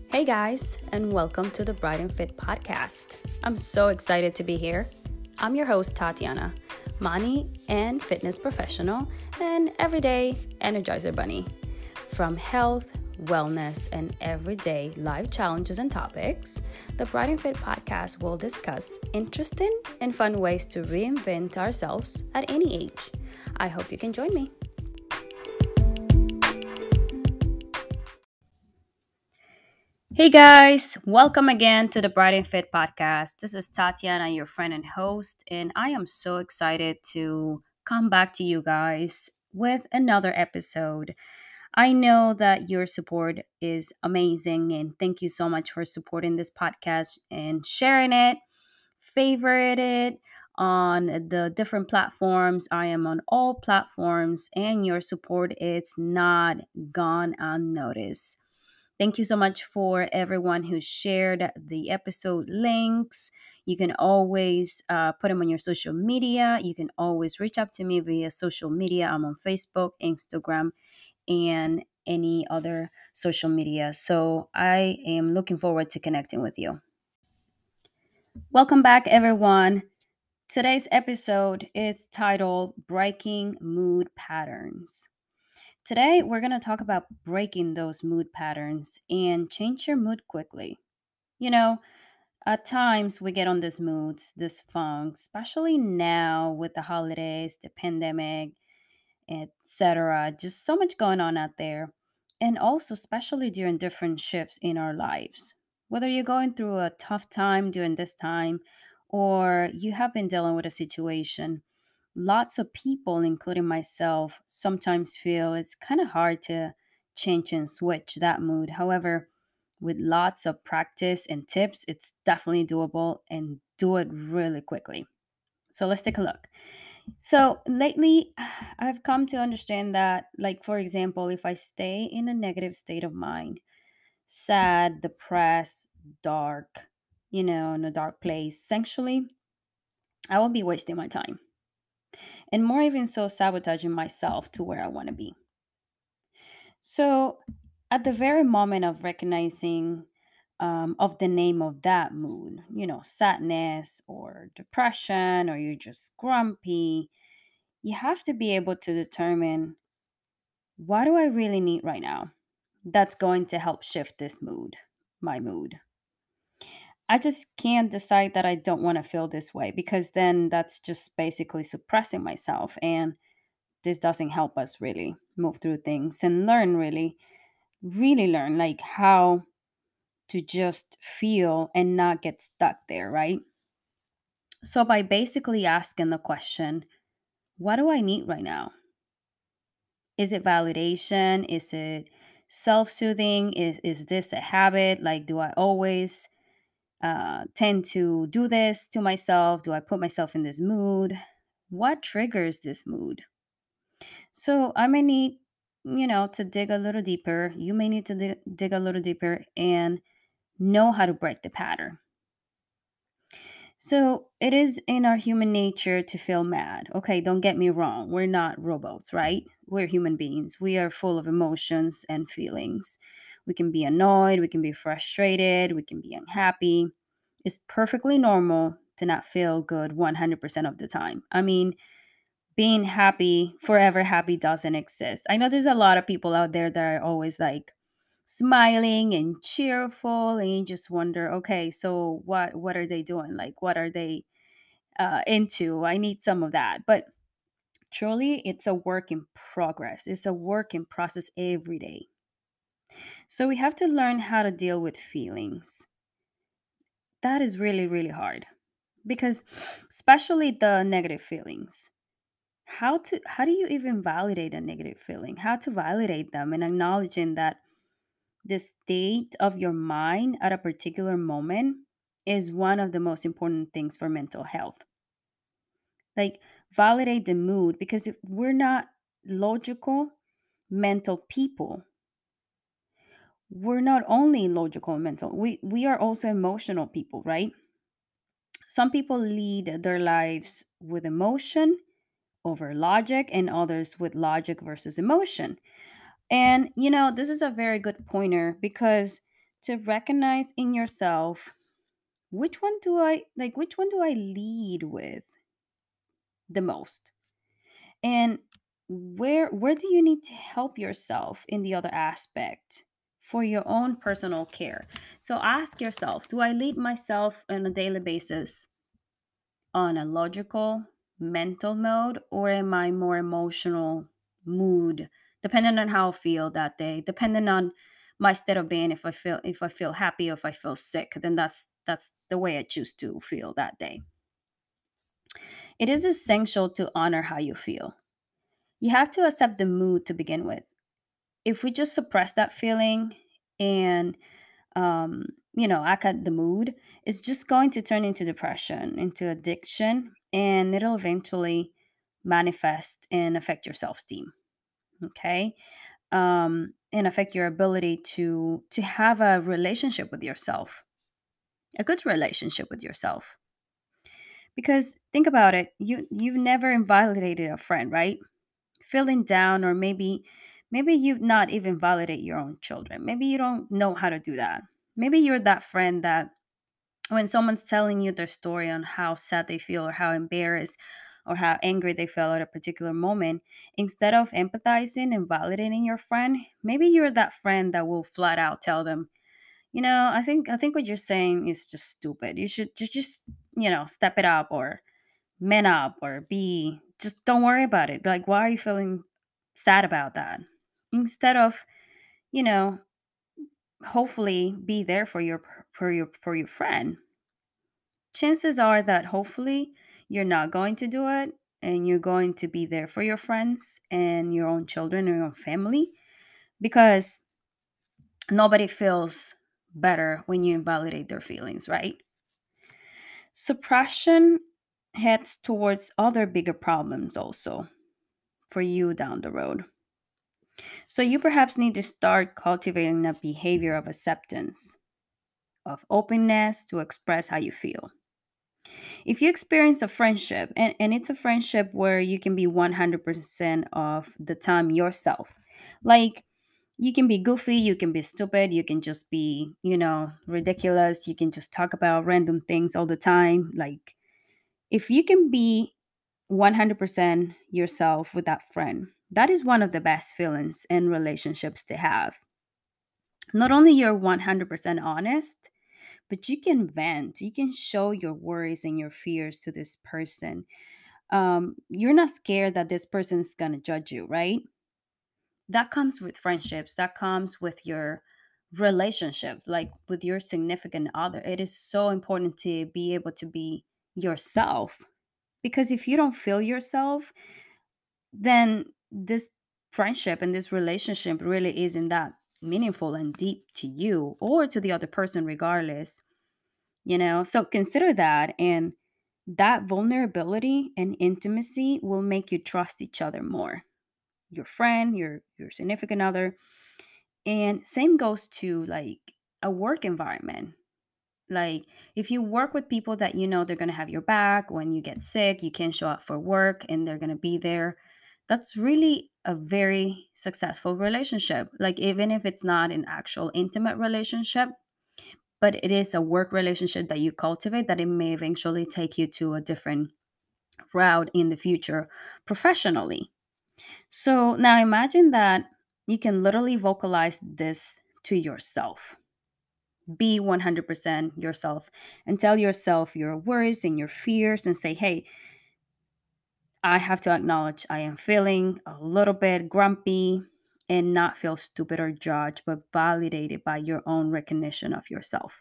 Hey guys, and welcome to the Bright and Fit podcast. I'm so excited to be here. I'm your host, Tatiana, money and fitness professional, and everyday energizer bunny. From health, wellness, and everyday life challenges and topics, the Bright and Fit podcast will discuss interesting and fun ways to reinvent ourselves at any age. I hope you can join me. Hey guys, welcome again to the Bright and Fit podcast. This is Tatiana, your friend and host, and I am so excited to come back to you guys with another episode. I know that your support is amazing, and thank you so much for supporting this podcast and sharing it, favorite it on the different platforms. I am on all platforms, and your support is not gone unnoticed. Thank you so much for everyone who shared the episode links. You can always put them on your social media. You can always reach out to me via social media. I'm on Facebook, Instagram, and any other social media. So I am looking forward to connecting with you. Welcome back, everyone. Today's episode is titled Breaking Mood Patterns. Today, we're going to talk about breaking those mood patterns and change your mood quickly. You know, at times we get on these moods, this funk, especially now with the holidays, the pandemic, etc. Just so much going on out there. And also, especially during different shifts in our lives. Whether you're going through a tough time during this time or you have been dealing with a situation, lots of people, including myself, sometimes feel it's kind of hard to change and switch that mood. However, with lots of practice and tips, it's definitely doable and do it really quickly. So let's take a look. So lately, I've come to understand that, like, for example, if I stay in a negative state of mind, sad, depressed, dark, in a dark place, essentially, I will be wasting my time and more even so sabotaging myself to where I want to be. So, at the very moment of recognizing of the name of that mood, sadness or depression, or you're just grumpy, you have to be able to determine what do I really need right now that's going to help shift this mood, my mood. I just can't decide that I don't want to feel this way because then that's just basically suppressing myself. And this doesn't help us really move through things and learn really learn like how to just feel and not get stuck there, right? So by basically asking the question, what do I need right now? Is it validation? Is it self-soothing? Is this a habit? Like, do I always tend to do this to myself? Do I put myself in this mood? What triggers this mood? So I may need, to dig a little deeper. You may need to dig a little deeper and know how to break the pattern. So it is in our human nature to feel mad. Okay, don't get me wrong. We're not robots, right? We're human beings. We are full of emotions and feelings. We can be annoyed, we can be frustrated, we can be unhappy. It's perfectly normal to not feel good 100% of the time. I mean, being happy, forever happy doesn't exist. I know there's a lot of people out there that are always like smiling and cheerful and you just wonder, okay, so what are they doing? Like what are they into? I need some of that. But truly it's a work in progress. It's a work in process every day. So we have to learn how to deal with feelings. That is really really hard because especially the negative feelings, how do you even validate a negative feeling, how to validate them and acknowledging that the state of your mind at a particular moment is one of the most important things for mental health. Like validate the mood because if we're not logical mental people, we're not only logical and mental, we are also emotional people, right? Some people lead their lives with emotion over logic and others with logic versus emotion. And, this is a very good pointer because to recognize in yourself, which one do I lead with the most? And where do you need to help yourself in the other aspect for your own personal care? So ask yourself, do I lead myself on a daily basis on a logical mental mode, or am I more emotional mood, depending on how I feel that day, depending on my state of being? If I feel happy or if I feel sick, then that's the way I choose to feel that day. It is essential to honor how you feel. You have to accept the mood to begin with. If we just suppress that feeling and act at the mood, it's just going to turn into depression, into addiction, and it'll eventually manifest and affect your self-esteem. Okay. And affect your ability to have a relationship with yourself, a good relationship with yourself. Because think about it, you've never invalidated a friend, right? Feeling down, or maybe you not even validate your own children. Maybe you don't know how to do that. Maybe you're that friend that when someone's telling you their story on how sad they feel or how embarrassed or how angry they felt at a particular moment, instead of empathizing and validating your friend, maybe you're that friend that will flat out tell them, I think what you're saying is just stupid. You should just step it up, or man up, or be just don't worry about it. Like, why are you feeling sad about that? Instead of, you know, hopefully be there for your friend. Chances are that hopefully you're not going to do it, and you're going to be there for your friends and your own children and your own family, because nobody feels better when you invalidate their feelings, right? Suppression heads towards other bigger problems also for you down the road. So you perhaps need to start cultivating a behavior of acceptance, of openness to express how you feel. If you experience a friendship, and it's a friendship where you can be 100% of the time yourself, like you can be goofy, you can be stupid, you can just be, ridiculous, you can just talk about random things all the time. Like, if you can be 100% yourself with that friend, that is one of the best feelings in relationships to have. Not only you're 100% honest, but you can vent, you can show your worries and your fears to this person. You're not scared that this person's going to judge you, right? That comes with friendships, that comes with your relationships, like with your significant other. It is so important to be able to be yourself, because if you don't feel yourself, then this friendship and this relationship really isn't that meaningful and deep to you or to the other person, regardless. So consider that, and that vulnerability and intimacy will make you trust each other more, your friend, your significant other. And same goes to like a work environment. Like, if you work with people that they're going to have your back when you get sick, you can't show up for work, and they're going to be there, that's really a very successful relationship. Like, even if it's not an actual intimate relationship, but it is a work relationship that you cultivate, that it may eventually take you to a different route in the future professionally. So now imagine that you can literally vocalize this to yourself. Be 100% yourself and tell yourself your worries and your fears, and say, hey, I have to acknowledge I am feeling a little bit grumpy, and not feel stupid or judged, but validated by your own recognition of yourself.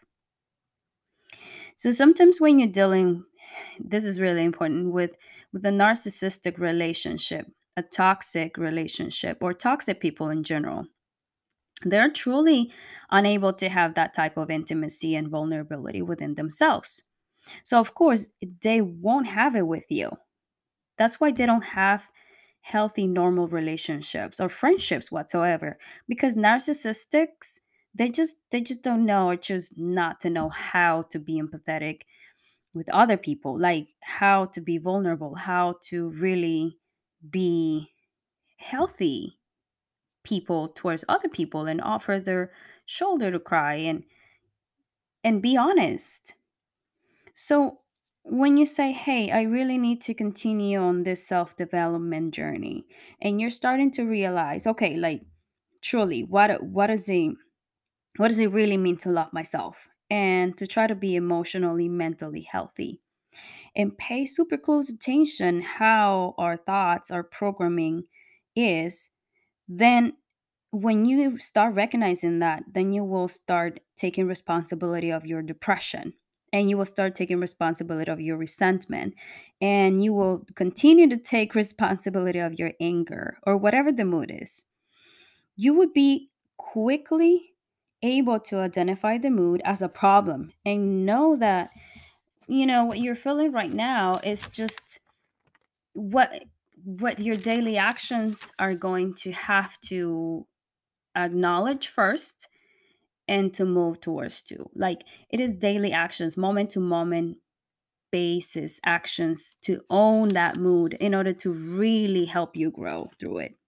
So sometimes when you're dealing, this is really important, with a narcissistic relationship, a toxic relationship, or toxic people in general, they're truly unable to have that type of intimacy and vulnerability within themselves. So of course, they won't have it with you. That's why they don't have healthy normal relationships or friendships whatsoever, because narcissistics, they just don't know, or choose not to know how to be empathetic with other people, like how to be vulnerable, how to really be healthy people towards other people, and offer their shoulder to cry, and and be honest. So when you say, hey, I really need to continue on this self development journey, and you're starting to realize, okay, like truly, what does it really mean to love myself and to try to be emotionally, mentally healthy? And pay super close attention how our thoughts, our programming is, then when you start recognizing that, then you will start taking responsibility of your depression, and you will start taking responsibility of your resentment, and you will continue to take responsibility of your anger or whatever the mood is. You would be quickly able to identify the mood as a problem and know that what you're feeling right now is just what your daily actions are going to have to acknowledge first and to move towards to. Like, it is daily actions, moment to moment basis actions to own that mood in order to really help you grow through it.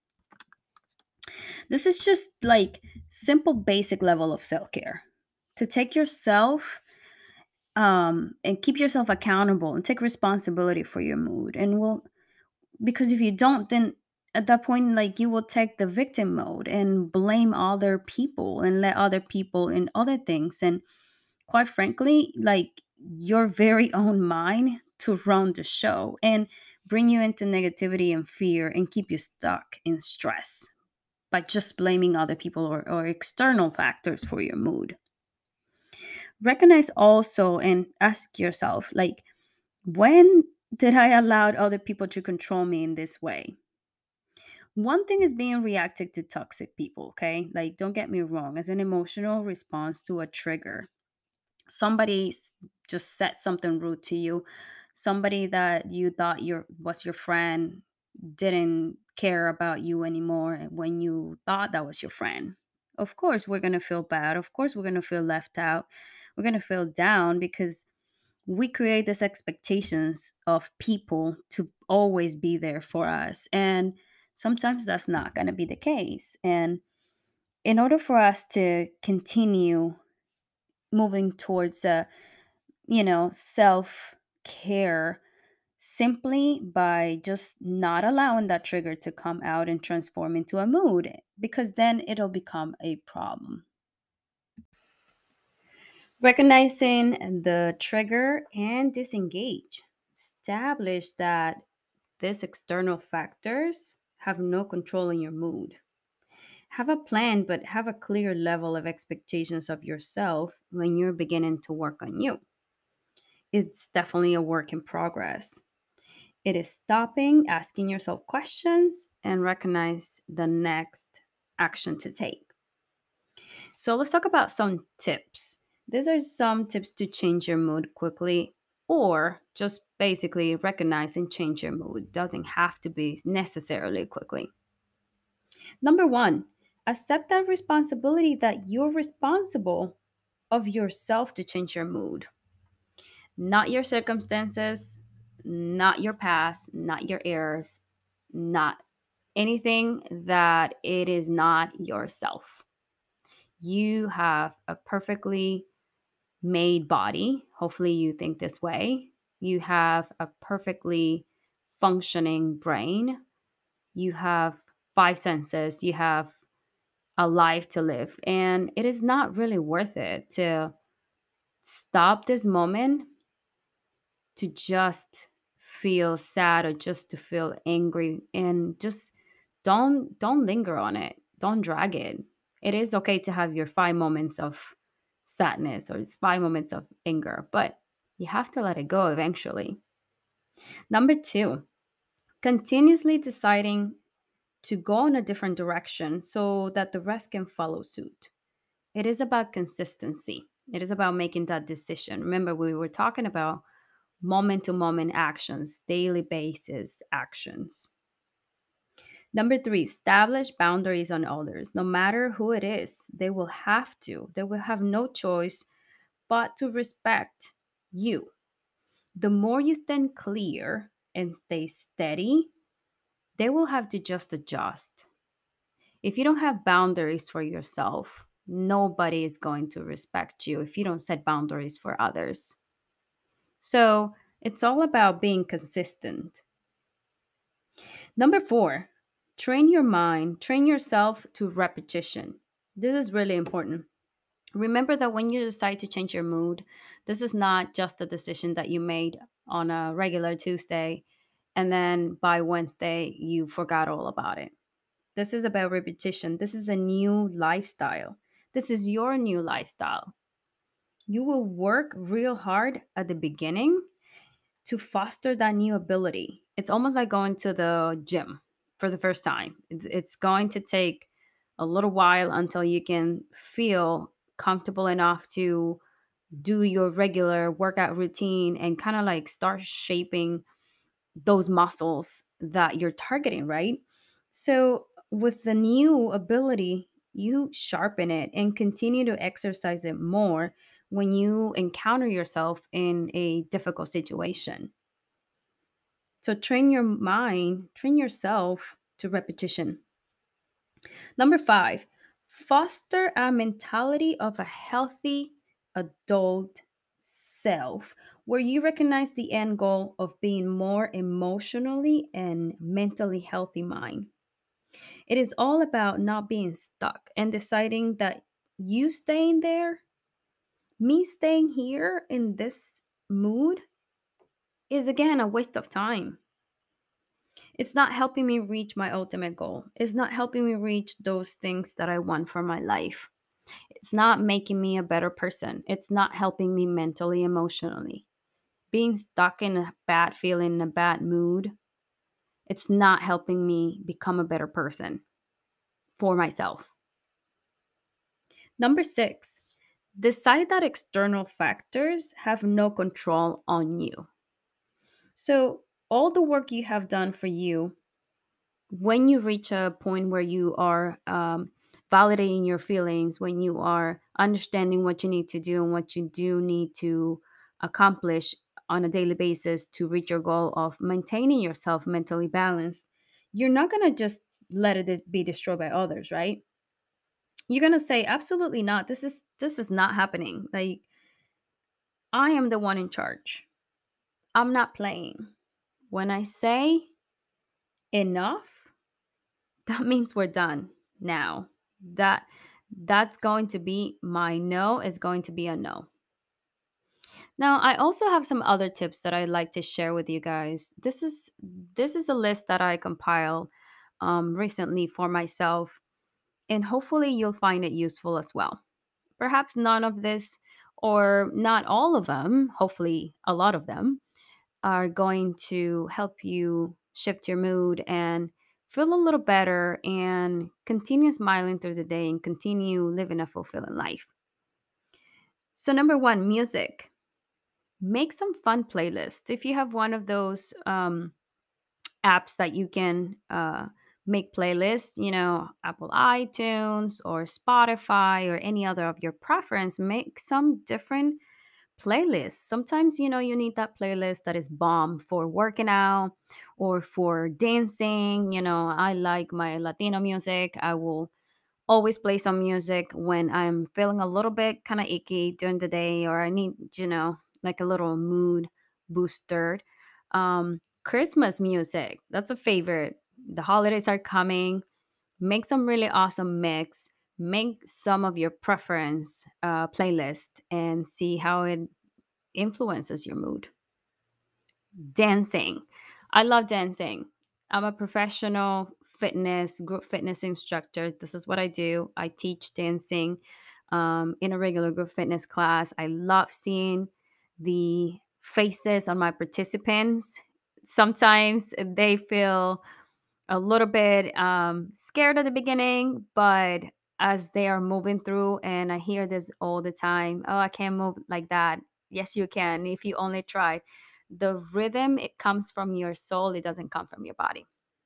This is just like simple basic level of self-care to take yourself and keep yourself accountable and take responsibility for your mood. And will because if you don't, then at that point, like, you will take the victim mode and blame other people and let other people and other things, and quite frankly, like, your very own mind to run the show and bring you into negativity and fear and keep you stuck in stress by just blaming other people or external factors for your mood. Recognize also and ask yourself, like, when did I allow other people to control me in this way? One thing is being reactive to toxic people, okay? Like, don't get me wrong, as an emotional response to a trigger. Somebody just said something rude to you. Somebody that you thought was your friend didn't care about you anymore when you thought that was your friend. Of course, we're going to feel bad. Of course, we're going to feel left out. We're going to feel down because we create these expectations of people to always be there for us. And sometimes that's not going to be the case. And in order for us to continue moving towards self care, simply by just not allowing that trigger to come out and transform into a mood, because then it'll become a problem. Recognizing the trigger and disengage. Establish that these external factors have no control in your mood. Have a plan, but have a clear level of expectations of yourself when you're beginning to work on you. It's definitely a work in progress. It is stopping, asking yourself questions, and recognize the next action to take. So let's talk about some tips. These are some tips to change your mood quickly, or just basically recognize and change your mood. Doesn't have to be necessarily quickly. Number one, accept that responsibility that you're responsible of yourself to change your mood, not your circumstances, not your past, not your errors, not anything that it is not yourself. You have a perfectly made body. Hopefully, you think this way. You have a perfectly functioning brain. You have five senses. You have a life to live. And it is not really worth it to stop this moment to just feel sad or just to feel angry, and just don't linger on it. Don't drag it. It is okay to have your 5 moments of sadness or it's 5 moments of anger, but you have to let it go eventually. Number two, continuously deciding to go in a different direction so that the rest can follow suit. It is about consistency. It is about making that decision. Remember, we were talking about moment to moment actions, daily basis actions. Number three, establish boundaries on others. No matter who it is, they will have no choice but to respect you. The more you stand clear and stay steady, they will have to just adjust. If you don't have boundaries for yourself, Nobody is going to respect you if you don't set boundaries for others. So it's all about being consistent. Number four, train your mind, train yourself to repetition. This is really important. Remember that when you decide to change your mood, this is not just a decision that you made on a regular Tuesday and then by Wednesday you forgot all about it. This is about repetition. This is a new lifestyle. This is your new lifestyle. You will work real hard at the beginning to foster that new ability. It's almost like going to the gym for the first time. It's going to take a little while until you can feel comfortable enough to do your regular workout routine and kind of like start shaping those muscles that you're targeting, right? So, with the new ability, you sharpen it and continue to exercise it more when you encounter yourself in a difficult situation. So, train your mind, train yourself to repetition. Number five, foster a mentality of a healthy adult self where you recognize the end goal of being more emotionally and mentally healthy mind. It is all about not being stuck and deciding that you staying there, me staying here in this mood is again a waste of time. It's not helping me reach my ultimate goal. It's not helping me reach those things that I want for my life. It's not making me a better person. It's not helping me mentally, emotionally. Being stuck in a bad feeling, in a bad mood, it's not helping me become a better person for myself. Number six, decide that external factors have no control on you. So, all the work you have done for you, when you reach a point where you are validating your feelings, when you are understanding what you need to do and what you do need to accomplish on a daily basis to reach your goal of maintaining yourself mentally balanced, you're not going to just let it be destroyed by others, right? You're going to say absolutely not. This is not happening. Like, I am the one in charge. I'm not playing. When I say enough, that means we're done now. That's going to be my no is going to be a no. Now, I also have some other tips that I'd like to share with you guys. This is a list that I compiled recently for myself, and hopefully you'll find it useful as well. Perhaps none of this or not all of them, hopefully a lot of them, are going to help you shift your mood and feel a little better and continue smiling through the day and continue living a fulfilling life. So, number one, music. Make some fun playlists. If you have one of those apps that you can make playlists, Apple iTunes or Spotify or any other of your preference, make some different playlist. Sometimes, you need that playlist that is bomb for working out or for dancing. I like my Latino music. I will always play some music when I'm feeling a little bit kind of icky during the day or I need, like a little mood booster. Christmas music, that's a favorite. The holidays are coming. Make some really awesome mix. Make some of your preference playlist and see how it influences your mood. Dancing. I love dancing. I'm a professional group fitness instructor. This is what I do. I teach dancing in a regular group fitness class. I love seeing the faces on my participants. Sometimes they feel a little bit scared at the beginning, but as they are moving through, and I hear this all the time, oh, I can't move like that. Yes, you can if you only try. The rhythm, it comes from your soul, it doesn't come from your body.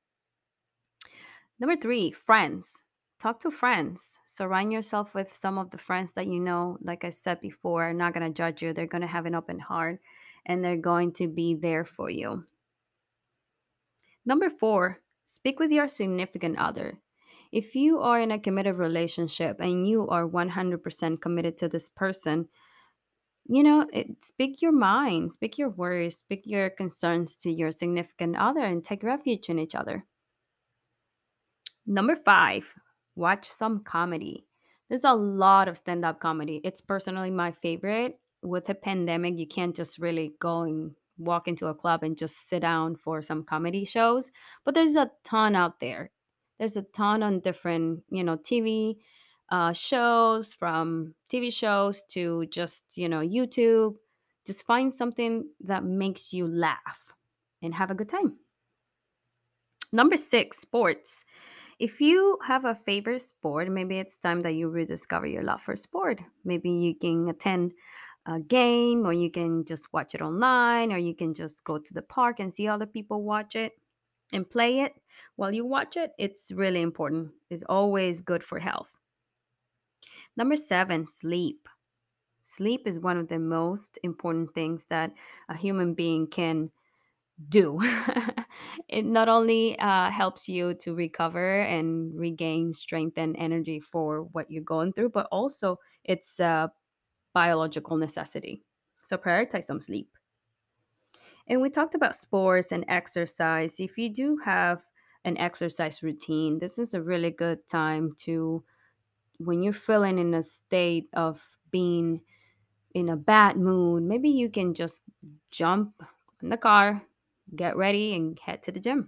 Number three, friends. Talk to friends. Surround yourself with some of the friends that you know, like I said before, are not going to judge you. They're going to have an open heart and they're going to be there for you. Number four, speak with your significant other. If you are in a committed relationship and you are 100% committed to this person, speak your mind, speak your worries, speak your concerns to your significant other and take refuge in each other. Number five, watch some comedy. There's a lot of stand up comedy. It's personally my favorite. With the pandemic, you can't just really go and walk into a club and just sit down for some comedy shows, but there's a ton out there. There's a ton on different, TV shows, from TV shows to just, YouTube. Just find something that makes you laugh and have a good time. Number six, sports. If you have a favorite sport, maybe it's time that you rediscover your love for sport. Maybe you can attend a game, or you can just watch it online, or you can just go to the park and see other people watch it and play it. While you watch it, it's really important. It's always good for health. Number seven, sleep. Sleep is one of the most important things that a human being can do. It not only helps you to recover and regain strength and energy for what you're going through, but also it's a biological necessity. So prioritize some sleep. And we talked about sports and exercise. If you do have an exercise routine, this is a really good time to, when you're feeling in a state of being in a bad mood, maybe you can just jump in the car, get ready, and head to the gym.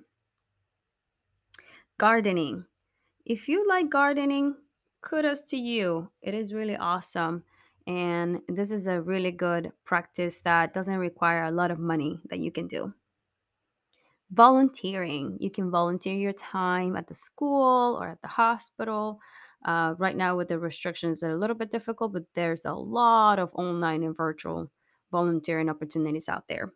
Gardening. If you like gardening, kudos to you. It is really awesome. And this is a really good practice that doesn't require a lot of money that you can do. Volunteering. You can volunteer your time at the school or at the hospital. Right now, with the restrictions, they're a little bit difficult, but there's a lot of online and virtual volunteering opportunities out there.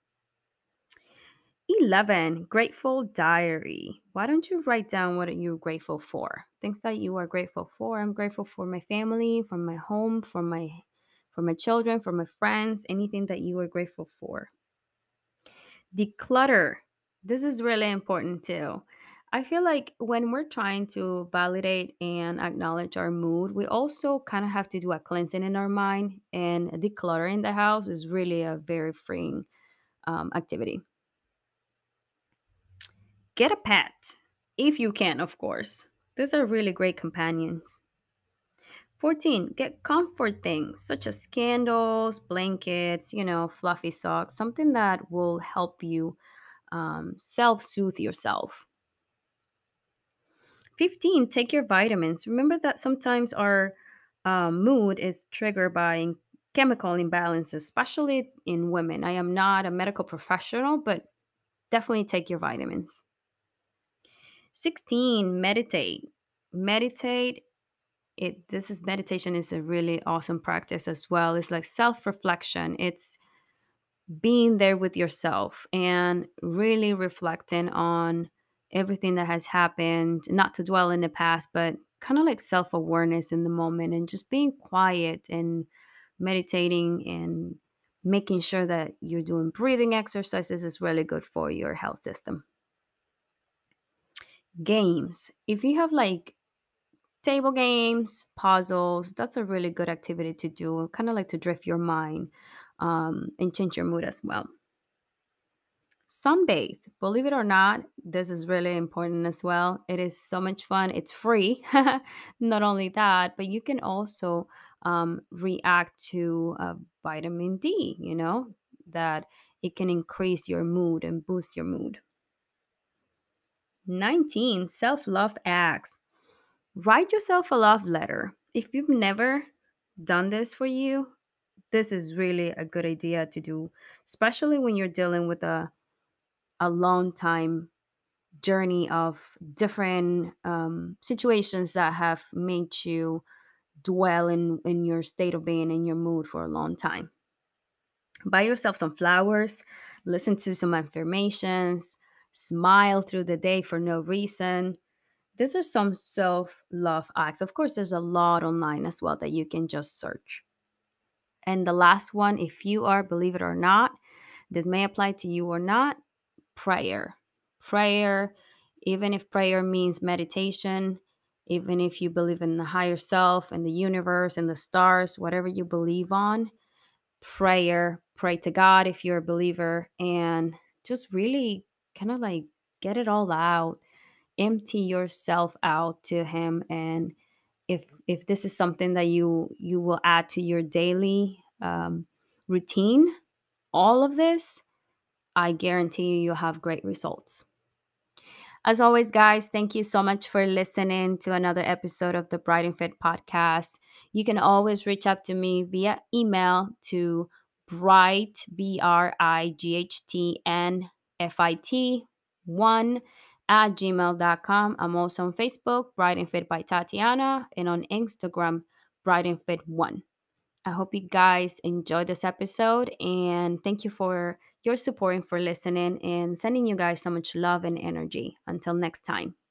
11, grateful diary. Why don't you write down what you're grateful for? Things that you are grateful for. I'm grateful for my family, for my home, for my children, for my friends, anything that you are grateful for. Declutter. This is really important too. I feel like when we're trying to validate and acknowledge our mood, we also kind of have to do a cleansing in our mind, and decluttering the house is really a very freeing activity. Get a pet, if you can, of course. These are really great companions. 14, get comfort things such as candles, blankets, fluffy socks, something that will help you self soothe yourself. 15, take your vitamins. Remember that sometimes our mood is triggered by chemical imbalances, especially in women. I am not a medical professional, but definitely take your vitamins. 16, meditate. Meditate. Meditation is a really awesome practice as well. It's like self-reflection. It's being there with yourself and really reflecting on everything that has happened, not to dwell in the past, but kind of like self-awareness in the moment, and just being quiet and meditating and making sure that you're doing breathing exercises is really good for your health system. Games. If you have like table games, puzzles, that's a really good activity to do, kind of like to drift your mind and change your mood as well. Sunbathe. Believe it or not, this is really important as well. It is so much fun. It's free. Not only that, but you can also react to vitamin D, that it can increase your mood and boost your mood. 19, self love acts. Write yourself a love letter. If you've never done this for you, this is really a good idea to do, especially when you're dealing with a long time journey of different situations that have made you dwell in your state of being, in your mood for a long time. Buy yourself some flowers, listen to some affirmations, smile through the day for no reason. These are some self love acts. Of course, there's a lot online as well that you can just search. And the last one, if you are, believe it or not, this may apply to you or not, prayer. Prayer, even if prayer means meditation, even if you believe in the higher self and the universe and the stars, whatever you believe on, pray to God if you're a believer, and just really kind of like get it all out, empty yourself out to him. And if this is something that you will add to your daily routine, all of this, I guarantee you you'll have great results. As always, guys, thank you so much for listening to another episode of the Bright and Fit podcast. You can always reach out to me via email to bright, BRIGHTNFIT 1 at gmail.com. I'm also on Facebook, Bright and Fit by Tatiana, and on Instagram, Bright and Fit 1. I hope you guys enjoyed this episode, and thank you for your support and for listening and sending you guys so much love and energy. Until next time.